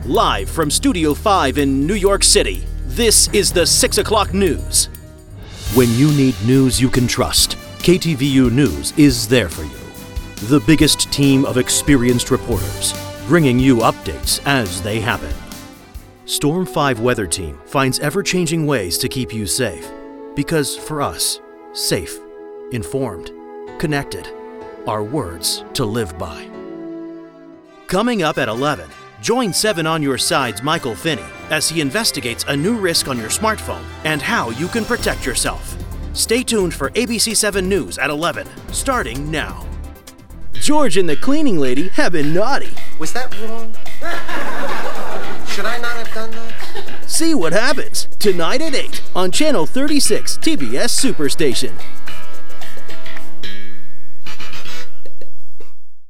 Live from Studio 5 in New York City, this is the 6 o'clock news. When you need news you can trust, KTVU News is there for you. The biggest team of experienced reporters, bringing you updates as they happen. Storm 5 Weather Team finds ever-changing ways to keep you safe. Because for us, safe, informed, connected are words to live by. Coming up at 11, join 7 on Your Side's Michael Finney as he investigates a new risk on your smartphone and how you can protect yourself. Stay tuned for ABC 7 News at 11, starting now. George and the cleaning lady have been naughty. Was that wrong? Should I not have done that? See what happens tonight at 8 on Channel 36 TBS Superstation.